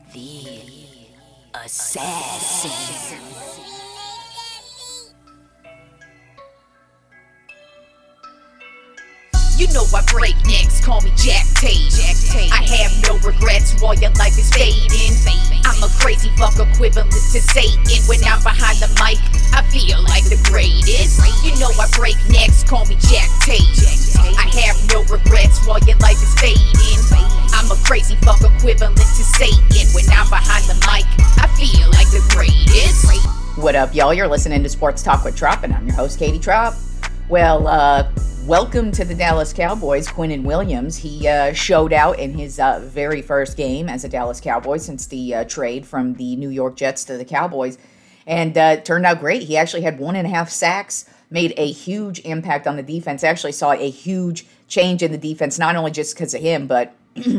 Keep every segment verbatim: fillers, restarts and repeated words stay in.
The Assassin. You know I break necks, call me Jack Tate. I have no regrets while your life is fading. I'm a crazy fuck equivalent to Satan. When I'm behind the mic, I feel like the greatest. You know I break necks, call me Jack Tate. I have no regrets while your life is fading. I'm a crazy fuck equivalent to Satan. When I'm behind the mic, I feel like the greatest. What up, y'all? You're listening to Sports Talk with Trop, and I'm your host, Katie Trop. Well, uh, welcome to the Dallas Cowboys, Quinnen Williams. He uh, showed out in his uh, very first game as a Dallas Cowboy since the uh, trade from the New York Jets to the Cowboys, and uh, it turned out great. He actually had one and a half sacks, made a huge impact on the defense. Actually saw a huge change in the defense, not only just because of him, but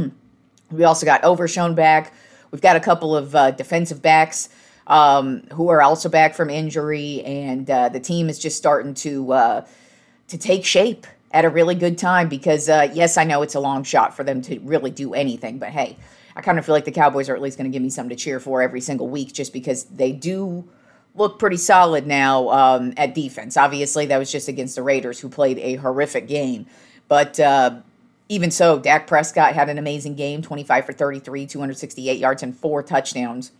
we also got Overshown back. We've got a couple of uh, defensive backs um, who are also back from injury, and uh, the team is just starting to uh, to take shape at a really good time because, uh, yes, I know it's a long shot for them to really do anything, but hey, I kind of feel like the Cowboys are at least going to give me something to cheer for every single week just because they do look pretty solid now um, at defense. Obviously, that was just against the Raiders, who played a horrific game, but uh, even so, Dak Prescott had an amazing game, twenty-five for thirty-three, two hundred sixty-eight yards, and four touchdowns,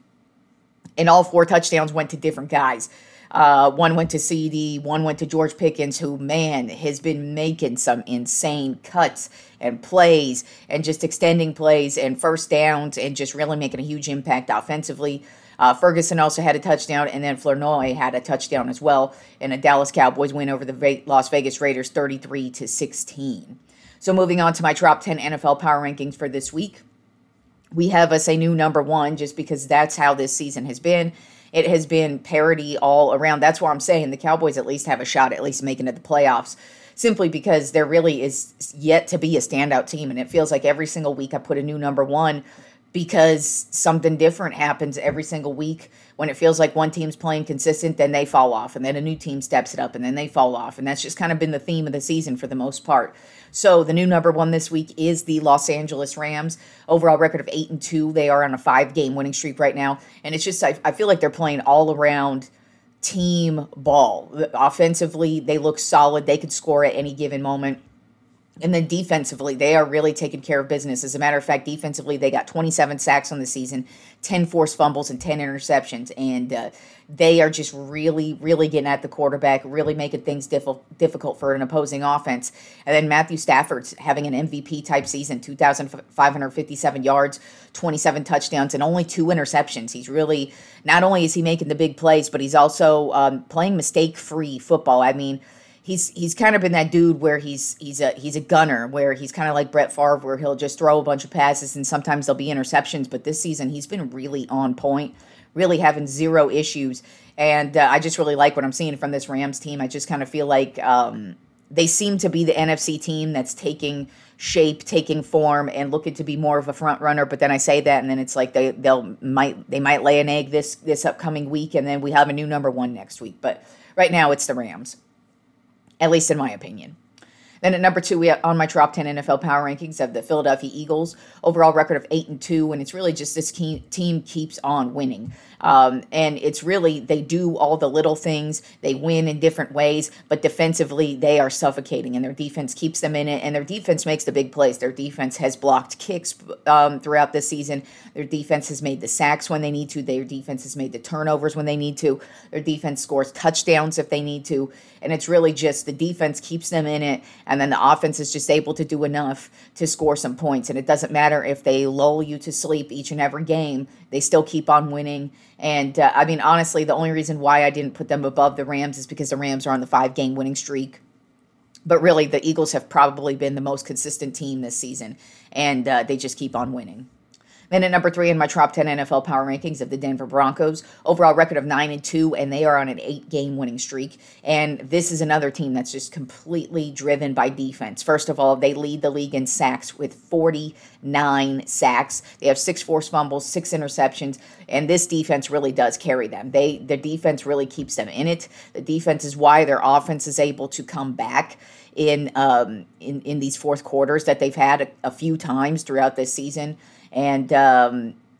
and all four touchdowns went to different guys. Uh, one went to C D, one went to George Pickens, who, man, has been making some insane cuts and plays and just extending plays and first downs and just really making a huge impact offensively. Uh, Ferguson also had a touchdown, and then Flournoy had a touchdown as well, and a Dallas Cowboys win over the Ve- Las Vegas Raiders thirty-three to sixteen. So moving on to my top ten N F L power rankings for this week, we have us a new number one just because that's how this season has been. It has been parity all around. That's why I'm saying the Cowboys at least have a shot at least making it the playoffs, simply because there really is yet to be a standout team. And it feels like every single week I put a new number one because something different happens every single week. When it feels like one team's playing consistent, then they fall off, and then a new team steps it up, and then they fall off. And that's just kind of been the theme of the season for the most part. So the new number one this week is the Los Angeles Rams. Overall record of eight and two. They are on a five-game winning streak right now. And it's just, I, I feel like they're playing all-around team ball. Offensively, they look solid. They could score at any given moment. And then defensively, they are really taking care of business. As a matter of fact, defensively, they got twenty-seven sacks on the season, ten forced fumbles, and ten interceptions. And uh, they are just really, really getting at the quarterback, really making things diff- difficult for an opposing offense. And then Matthew Stafford's having an M V P-type season, two thousand five hundred fifty-seven yards, twenty-seven touchdowns, and only two interceptions. He's really, not only is he making the big plays, but he's also um, playing mistake-free football. I mean, He's he's kind of been that dude where he's he's a he's a gunner, where he's kind of like Brett Favre, where he'll just throw a bunch of passes and sometimes there'll be interceptions. But this season he's been really on point, really having zero issues, and uh, I just really like what I'm seeing from this Rams team. I just kind of feel like um, they seem to be the N F C team that's taking shape, taking form, and looking to be more of a front runner. But then I say that, and then it's like they they'll might they might lay an egg this this upcoming week, and then we have a new number one next week. But right now it's the Rams, at least in my opinion. Then at number two, we have on my top ten N F L power rankings have the Philadelphia Eagles. Overall record of eight and two, and it's really just this key, team keeps on winning. Um, and it's really, they do all the little things. They win in different ways, but defensively, they are suffocating, and their defense keeps them in it, and their defense makes the big plays. Their defense has blocked kicks um, throughout this season. Their defense has made the sacks when they need to. Their defense has made the turnovers when they need to. Their defense scores touchdowns if they need to. And it's really just the defense keeps them in it, and then the offense is just able to do enough to score some points. And it doesn't matter if they lull you to sleep each and every game, they still keep on winning. And, uh, I mean, honestly, the only reason why I didn't put them above the Rams is because the Rams are on the five-game winning streak. But really, the Eagles have probably been the most consistent team this season, and uh, they just keep on winning. Then at number three in my top ten N F L power rankings of the Denver Broncos, overall record of nine and two, and they are on an eight-game winning streak. And this is another team that's just completely driven by defense. First of all, they lead the league in sacks with forty-nine sacks. They have six forced fumbles, six interceptions, and this defense really does carry them. They the defense really keeps them in it. The defense is why their offense is able to come back in um, in, in these fourth quarters that they've had a, a few times throughout this season. And um,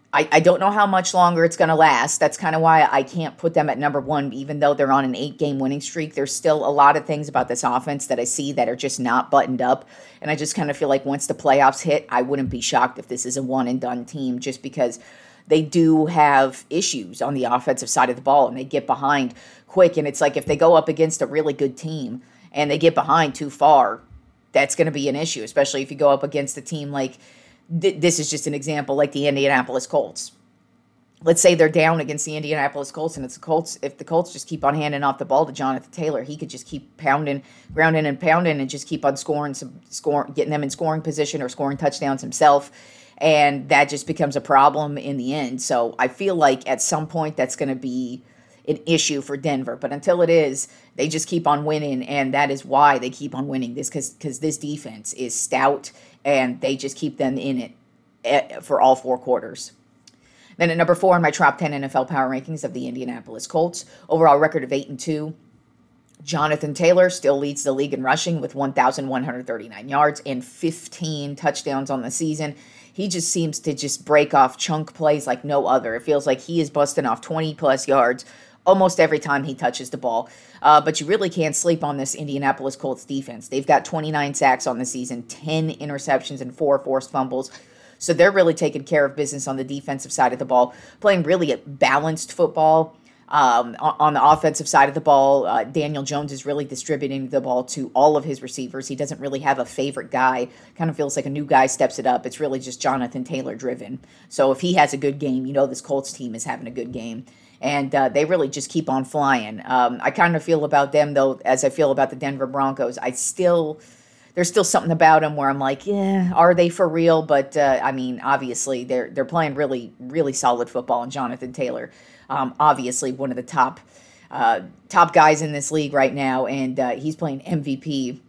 I, I don't know how much longer it's going to last. That's kind of why I can't put them at number one, even though they're on an eight-game winning streak. There's still a lot of things about this offense that I see that are just not buttoned up. And I just kind of feel like once the playoffs hit, I wouldn't be shocked if this is a one-and-done team, just because they do have issues on the offensive side of the ball, and they get behind quick. And it's like if they go up against a really good team and they get behind too far, that's going to be an issue, especially if you go up against a team like, th- this is just an example, like the Indianapolis Colts. Let's say they're down against the Indianapolis Colts, and it's the Colts. If the Colts just keep on handing off the ball to Jonathan Taylor, he could just keep pounding, grounding, and pounding, and just keep on scoring, some score, getting them in scoring position or scoring touchdowns himself, and that just becomes a problem in the end. So I feel like at some point that's going to be an issue for Denver, but until it is, they just keep on winning, and that is why they keep on winning. This because because this defense is stout, and they just keep them in it for all four quarters. Then at number four in my top ten N F L power rankings of the Indianapolis Colts, overall record of eight and two. Jonathan Taylor still leads the league in rushing with one thousand one hundred thirty-nine yards and fifteen touchdowns on the season. He just seems to just break off chunk plays like no other. It feels like he is busting off twenty plus yards almost every time he touches the ball. Uh, but you really can't sleep on this Indianapolis Colts defense. They've got twenty-nine sacks on the season, ten interceptions, and four forced fumbles. So they're really taking care of business on the defensive side of the ball, playing really a balanced football. Um, on the offensive side of the ball, uh, Daniel Jones is really distributing the ball to all of his receivers. He doesn't really have a favorite guy. Kind of feels like a new guy steps it up. It's really just Jonathan Taylor driven. So if he has a good game, you know this Colts team is having a good game. And uh, they really just keep on flying. Um, I kind of feel about them, though, as I feel about the Denver Broncos. I still... There's still something about them where I'm like, yeah, are they for real? But, uh, I mean, obviously, they're they're playing really, really solid football. And Jonathan Taylor, um, obviously, one of the top uh, top guys in this league right now. And uh, he's playing M V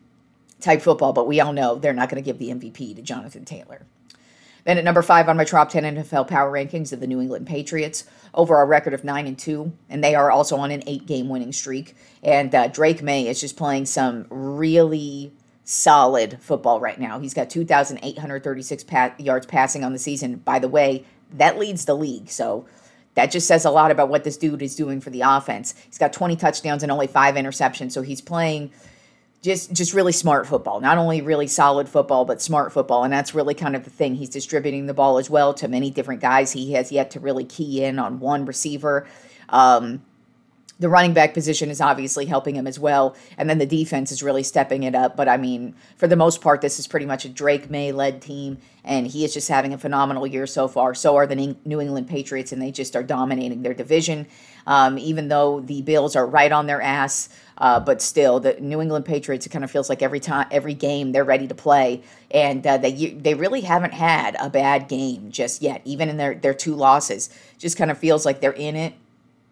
P-type football. But we all know they're not going to give the M V P to Jonathan Taylor. Then at number five on my top ten N F L power rankings of the New England Patriots, overall record of nine and two, and they are also on an eight-game winning streak. And uh, Drake May is just playing some really solid football right now. He's got two thousand eight hundred thirty-six pa- yards passing on the season. By the way, that leads the league. So that just says a lot about what this dude is doing for the offense. He's got twenty touchdowns and only five interceptions. So he's playing just just really smart football. Not only really solid football, but smart football. And that's really kind of the thing. He's distributing the ball as well to many different guys. He has yet to really key in on one receiver. Um, The running back position is obviously helping him as well, and then the defense is really stepping it up. But, I mean, for the most part, this is pretty much a Drake May-led team, and he is just having a phenomenal year so far. So are the New England Patriots, and they just are dominating their division, um, even though the Bills are right on their ass. Uh, but still, the New England Patriots, it kind of feels like every time, every game they're ready to play, and uh, they they really haven't had a bad game just yet, even in their, their two losses. Just kind of feels like they're in it.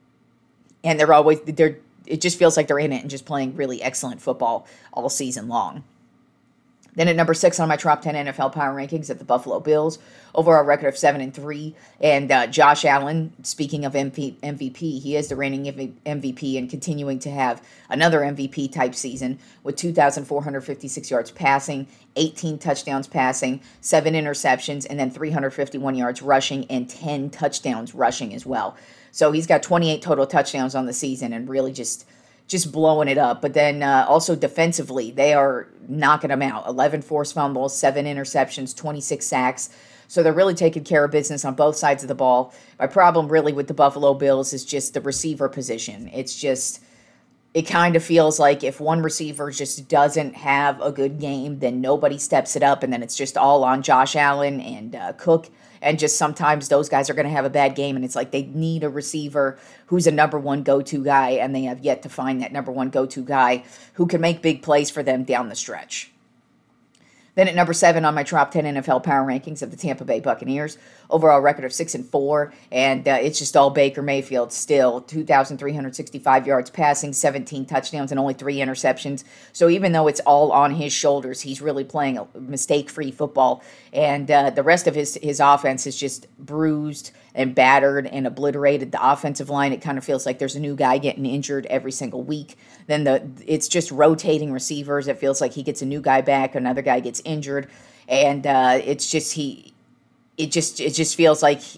And they're always, they're, it just feels like they're in it and just playing really excellent football all season long. Then at number six on my top ten N F L power rankings at the Buffalo Bills, overall record of seven and three. And uh, Josh Allen, speaking of M V P, he is the reigning M V P and continuing to have another M V P type season with two thousand four hundred fifty-six yards passing, eighteen touchdowns passing, seven interceptions, and then three hundred fifty-one yards rushing and ten touchdowns rushing as well. So he's got twenty-eight total touchdowns on the season and really just just blowing it up. But then uh, also defensively, they are knocking them out. eleven forced fumbles, seven interceptions, twenty-six sacks. So they're really taking care of business on both sides of the ball. My problem really with the Buffalo Bills is just the receiver position. It's just, it kind of feels like if one receiver just doesn't have a good game, then nobody steps it up, and then it's just all on Josh Allen and uh, Cook. And just sometimes those guys are going to have a bad game, and it's like they need a receiver who's a number one go-to guy, and they have yet to find that number one go-to guy who can make big plays for them down the stretch. Then at number seven on my top ten N F L power rankings of the Tampa Bay Buccaneers, overall record of six and four, and uh, it's just all Baker Mayfield still. two thousand three hundred sixty-five yards passing, seventeen touchdowns, and only three interceptions. So even though it's all on his shoulders, he's really playing a mistake-free football, and uh, the rest of his his offense is just bruised and battered and obliterated. The offensive line, it kind of feels like there's a new guy getting injured every single week. Then the it's just rotating receivers. It feels like he gets a new guy back, another guy gets injured, and uh, it's just he. It just it just feels like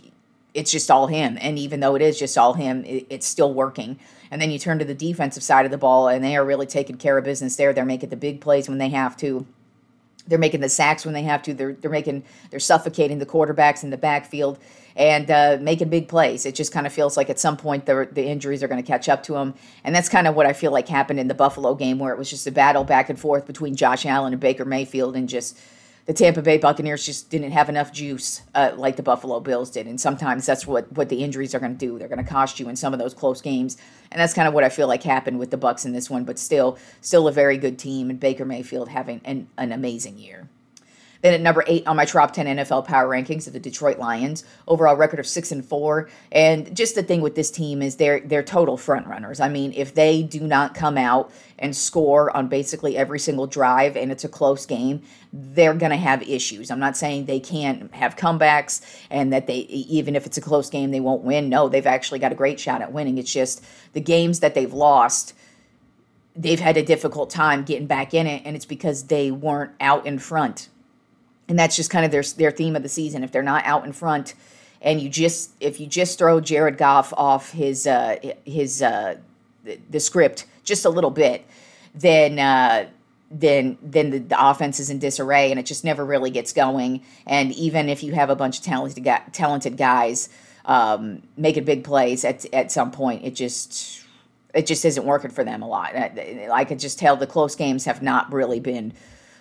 it's just all him. And even though it is just all him, it, it's still working. And then you turn to the defensive side of the ball, and they are really taking care of business there. They're making the big plays when they have to. They're making the sacks when they have to. They're they're making they're suffocating the quarterbacks in the backfield and uh, making big plays. It just kind of feels like at some point the the injuries are going to catch up to them, and that's kind of what I feel like happened in the Buffalo game, where it was just a battle back and forth between Josh Allen and Baker Mayfield, and just the Tampa Bay Buccaneers just didn't have enough juice uh, like the Buffalo Bills did. And sometimes that's what, what the injuries are going to do. They're going to cost you in some of those close games. And that's kind of what I feel like happened with the Bucs in this one. But still, still a very good team, and Baker Mayfield having an, an amazing year. Then at number eight on my top ten N F L power rankings are the Detroit Lions. Overall record of six and four. And just the thing with this team is they're they're total front runners. I mean, if they do not come out and score on basically every single drive and it's a close game, they're going to have issues. I'm not saying they can't have comebacks and that they, even if it's a close game, they won't win. No, they've actually got a great shot at winning. It's just the games that they've lost, they've had a difficult time getting back in it, and it's because they weren't out in front. And that's just kind of their their theme of the season. If they're not out in front, and you just if you just throw Jared Goff off his uh, his uh, the, the script just a little bit, then uh, then then the, the offense is in disarray, and it just never really gets going. And even if you have a bunch of talented talented guys um, making big plays at at some point, it just it just isn't working for them a lot. I, I could just tell the close games have not really been.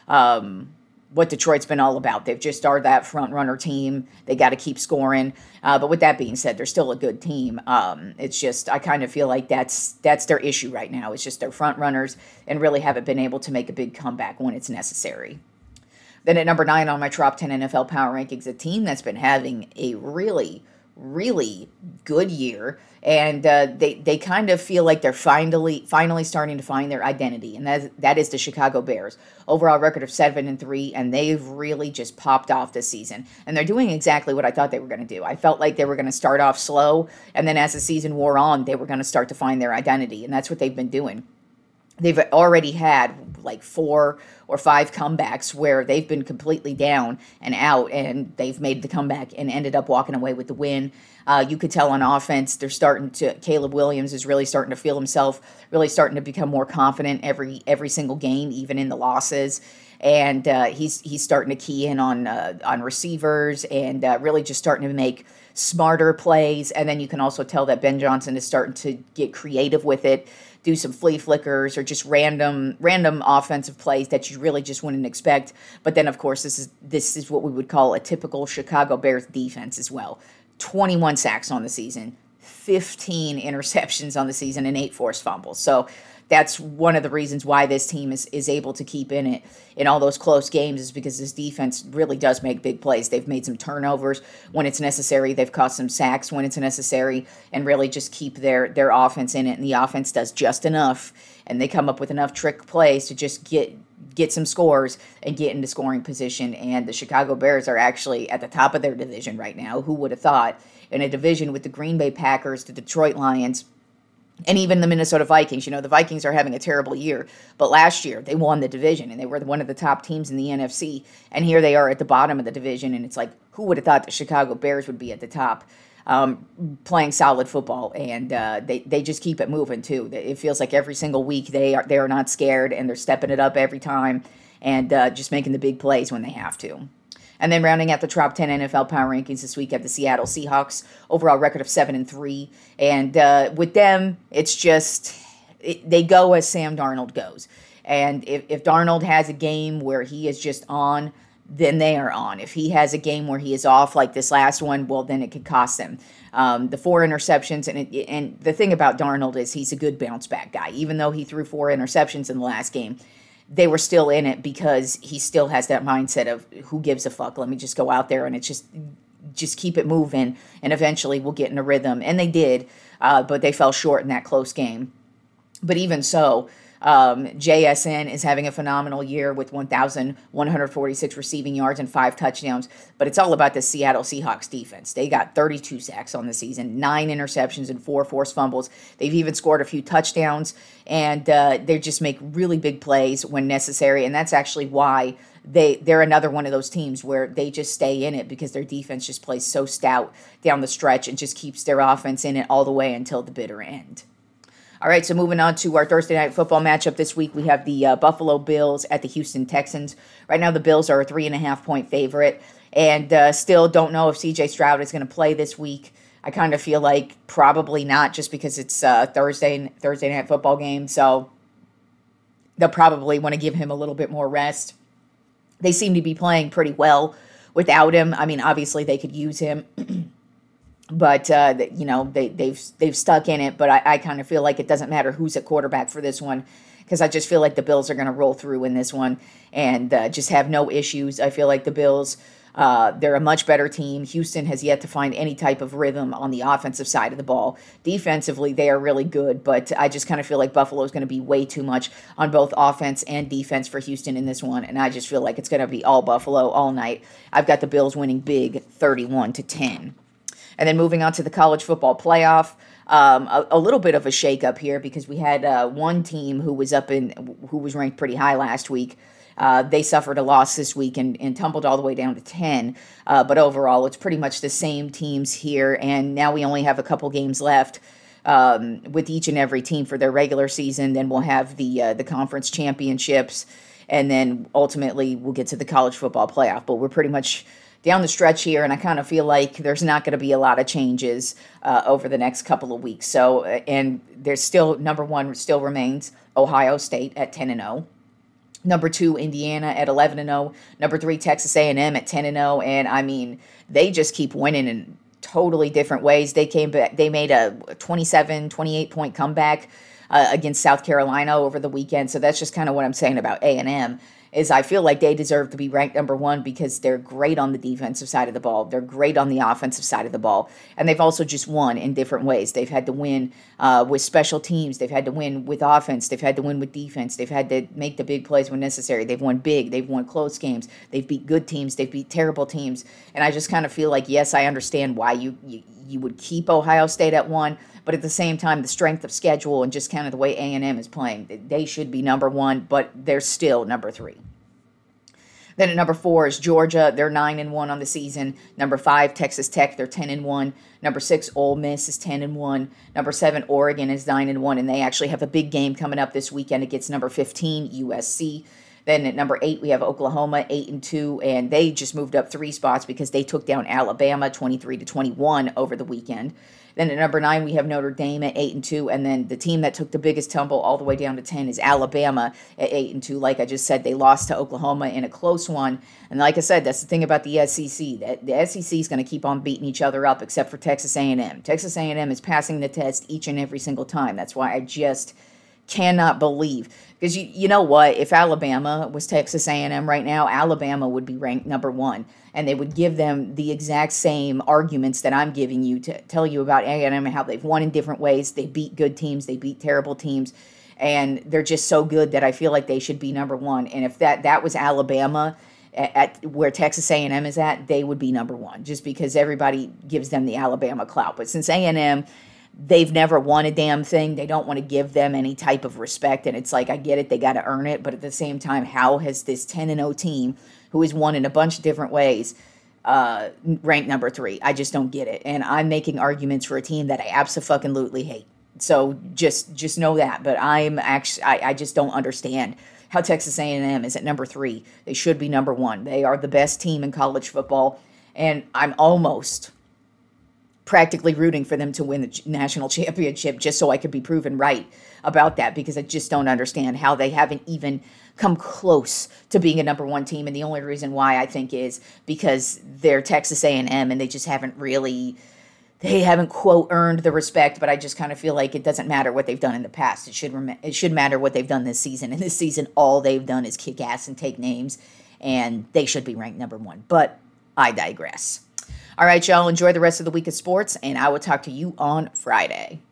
Um, what Detroit's been all about. They've just started that front runner team. They got to keep scoring. Uh, but with that being said, they're still a good team. Um, it's just, I kind of feel like that's that's their issue right now. It's just they're front runners and really haven't been able to make a big comeback when it's necessary. Then at number nine on my top ten N F L power rankings, a team that's been having a really, really good year. And uh, they they kind of feel like they're finally finally starting to find their identity, and that that is the Chicago Bears. Overall record of seven and three, and they've really just popped off this season. And they're doing exactly what I thought they were going to do. I felt like they were going to start off slow, and then as the season wore on, they were going to start to find their identity, and that's what they've been doing. They've already had like four or five comebacks where they've been completely down and out, and they've made the comeback and ended up walking away with the win. Uh, you could tell on offense, they're starting to, Caleb Williams is really starting to feel himself, really starting to become more confident every every single game, even in the losses. And uh, he's he's starting to key in on uh, on receivers and uh, really just starting to make smarter plays. And then you can also tell that Ben Johnson is starting to get creative with it, do some flea flickers or just random random offensive plays that you really just wouldn't expect. But then, of course, this is this is what we would call a typical Chicago Bears defense as well. twenty-one sacks on the season, fifteen interceptions on the season, and eight forced fumbles. So that's one of the reasons why this team is, is able to keep in it in all those close games, is because this defense really does make big plays. They've made some turnovers when it's necessary. They've caught some sacks when it's necessary, and really just keep their, their offense in it. And the offense does just enough, and they come up with enough trick plays to just get get some scores and get into scoring position. And the Chicago Bears are actually at the top of their division right now. Who would have thought? In a division with the Green Bay Packers, the Detroit Lions, and even the Minnesota Vikings. You know, the Vikings are having a terrible year, but last year they won the division and they were one of the top teams in the N F C. And here they are at the bottom of the division, and it's like, who would have thought the Chicago Bears would be at the top, um, playing solid football? And uh, they they just keep it moving too. It feels like every single week they are they are not scared, and they're stepping it up every time, and uh, just making the big plays when they have to. And then rounding out the top ten N F L power rankings this week at the Seattle Seahawks, overall record of seven and three. And uh, with them, it's just it, they go as Sam Darnold goes. And if, if Darnold has a game where he is just on, then they are on. If he has a game where he is off, like this last one, well, then it could cost them. Um, the four interceptions, and it, and the thing about Darnold is he's a good bounce back guy. Even though he threw four interceptions in the last game, they were still in it because he still has that mindset of who gives a fuck. Let me just go out there and it's just just keep it moving, and eventually we'll get in a rhythm. And they did, uh, but they fell short in that close game. But even so, um, J S N is having a phenomenal year with one thousand one hundred forty-six receiving yards and five touchdowns. But it's all about the Seattle Seahawks defense. They got thirty-two sacks on the season, nine interceptions, and four forced fumbles. They've even scored a few touchdowns, and uh, they just make really big plays when necessary. And that's actually why they, they're another one of those teams where they just stay in it because their defense just plays so stout down the stretch and just keeps their offense in it all the way until the bitter end. All right, so moving on to our Thursday night football matchup this week, we have the uh, Buffalo Bills at the Houston Texans. Right now, the Bills are a three and a half point favorite, and uh, still don't know if C J Stroud is going to play this week. I kind of feel like probably not, just because it's uh, Thursday Thursday night football game, so they'll probably want to give him a little bit more rest. They seem to be playing pretty well without him. I mean, obviously they could use him. But, uh, you know, they, they've they've stuck in it. But I, I kind of feel like it doesn't matter who's at quarterback for this one, because I just feel like the Bills are going to roll through in this one and uh, just have no issues. I feel like the Bills, uh, they're a much better team. Houston has yet to find any type of rhythm on the offensive side of the ball. Defensively, they are really good, but I just kind of feel like Buffalo is going to be way too much on both offense and defense for Houston in this one, and I just feel like it's going to be all Buffalo all night. I've got the Bills winning big, thirty-one to ten. And then moving on to the college football playoff, um, a, a little bit of a shakeup here because we had uh, one team who was up in who was ranked pretty high last week. Uh, they suffered a loss this week and, and tumbled all the way down to ten. Uh, but overall, it's pretty much the same teams here. And now we only have a couple games left um, with each and every team for their regular season. Then we'll have the uh, the conference championships, and then ultimately we'll get to the college football playoff. But we're pretty much down the stretch here, and I kind of feel like there's not going to be a lot of changes uh, over the next couple of weeks. So, and there's still, number one still remains Ohio State at ten and oh. Number two, Indiana at eleven and oh. Number three, Texas A and M at ten and oh. And, I mean, they just keep winning in totally different ways. They came back, they made a twenty-seven, twenty-eight point comeback uh, against South Carolina over the weekend. So that's just kind of what I'm saying about A and M. Is I feel like they deserve to be ranked number one because they're great on the defensive side of the ball. They're great on the offensive side of the ball. And they've also just won in different ways. They've had to win uh, with special teams. They've had to win with offense. They've had to win with defense. They've had to make the big plays when necessary. They've won big. They've won close games. They've beat good teams. They've beat terrible teams. And I just kind of feel like, yes, I understand why you, you, you would keep Ohio State at one. But at the same time, the strength of schedule and just kind of the way A and M is playing, they should be number one, but they're still number three. Then at number four is Georgia. They're nine and one on the season. Number five, Texas Tech. They're ten and one. Number six, Ole Miss is ten and one. Number seven, Oregon is nine and one, and they actually have a big game coming up this weekend against number fifteen, U S C. Then at number eight, we have Oklahoma, eight and two, and they just moved up three spots because they took down Alabama twenty-three to twenty-one over the weekend. Then at number nine, we have Notre Dame at eight and two, and then the team that took the biggest tumble all the way down to ten is Alabama at eight and two. Like I just said, they lost to Oklahoma in a close one, and like I said, that's the thing about the S E C. That the S E C is going to keep on beating each other up, except for Texas A and M. Texas A and M is passing the test each and every single time. That's why I just cannot believe, because you you know what, if Alabama was Texas A and M right now, Alabama would be ranked number one, and they would give them the exact same arguments that I'm giving you to tell you about A and M and how they've won in different ways. They beat good teams, they beat terrible teams, and they're just so good that I feel like they should be number one. And if that that was Alabama at, at where Texas A and M is at, they would be number one, just because everybody gives them the Alabama clout. But since A and M, they've never won a damn thing, they don't want to give them any type of respect. And it's like, I get it, they got to earn it. But at the same time, how has this ten and oh team, who has won in a bunch of different ways, uh, ranked number three? I just don't get it. And I'm making arguments for a team that I abso-fucking-lutely hate. So just just know that. But I'm actually, I, I just don't understand how Texas A and M is at number three. They should be number one. They are the best team in college football. And I'm almost practically rooting for them to win the national championship just so I could be proven right about that, because I just don't understand how they haven't even come close to being a number one team. And the only reason why, I think, is because they're Texas A and M and they just haven't really, they haven't, quote, earned the respect. But I just kind of feel like it doesn't matter what they've done in the past. It should rem- it should matter what they've done this season. And this season, all they've done is kick ass and take names, and they should be ranked number one. But I digress. All right, y'all, enjoy the rest of the week of sports, and I will talk to you on Friday.